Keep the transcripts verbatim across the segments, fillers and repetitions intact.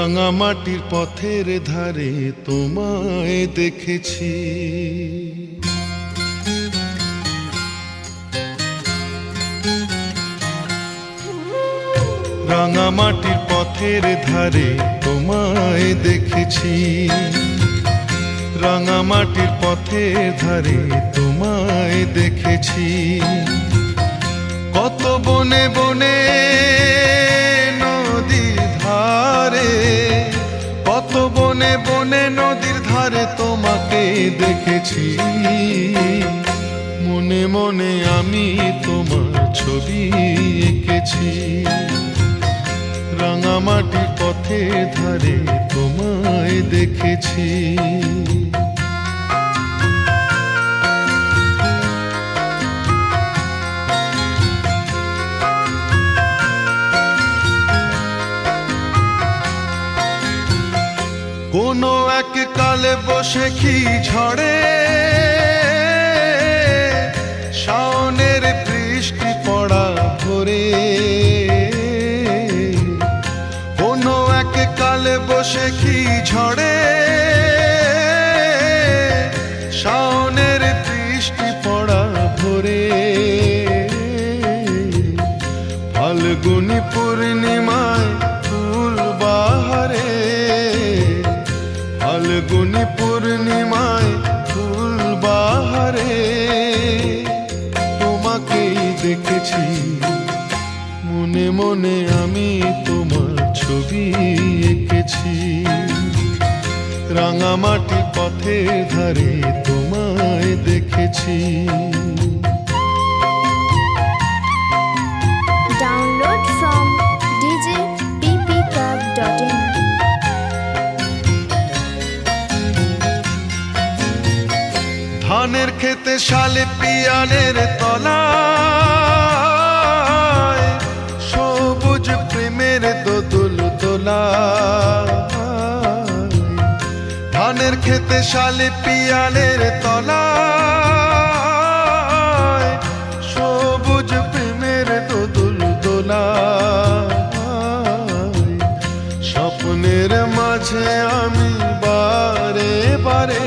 রাঙামাটির পথের ধারে তোমায় দেখেছি, রাঙামাটির পথের ধারে তোমায় দেখেছি, রাঙামাটির পথের ধারে তোমায় দেখেছি। কত বনে বনে নদীর ধারে, কত বনে বনে নদীর ধারে তোমাকে দেখেছি। মনে মনে আমি তোমার ছবি এঁকেছি, রাঙামাটির পথের ধারে তোমায় দেখেছি। কোনো এক কালে বসে কি ঝড়ে শাওনের বৃষ্টি পড়া ভোরে, কোনো এক কালে বসে কি ঝড়ে শাওনের বৃষ্টি পড়া ভোরে, ফাল্গুনি পূর্ণিমায় ফুল বাহারে, ফাল্গুনি পূর্ণিমায় ফুল বাহারে তোমাকেই দেখেছি। মনে মনে আমি তোমার ছবি এঁকেছি, রাঙামাটি পথের ধারে তোমায় দেখেছি। Download from d j p p club dot in. ধানের খেতে শালে পিয়ানের তলায় সবুজ প্রেমের দোদুল দোলায়, ধানের খেতে শালে পিয়ানের তলায় সবুজ প্রেমের দোদুল দোলায়, স্বপ্নের মাঝে আমি বারে বারে,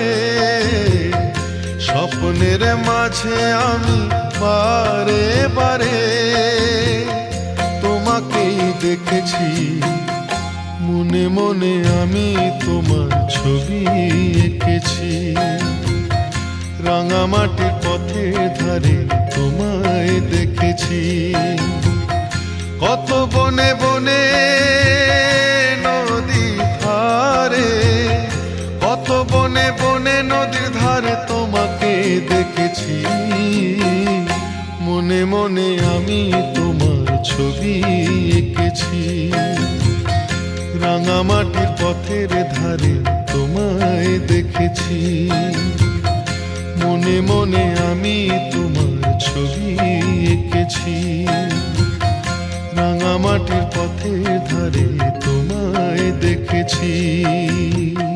স্বপ্নের মাঝে আমি বারে বারে তোমাকেই দেখেছি। মনে মনে আমি তোমার ছবি এঁকেছি, রাঙামাটির পথের ধারে তোমায় দেখেছি। কত বনে বনে নদী ধারে, কত বনে বনে নদীর ধারে তোমাকে দেখেছি। মনে মনে আমি তোমার ছবি এঁকেছি, রাঙামাটির পথের ধারে তোমায় দেখেছি। মনে মনে আমি তোমার ছবি এঁকেছি, রাঙামাটির পথের ধারে তোমায় দেখেছি।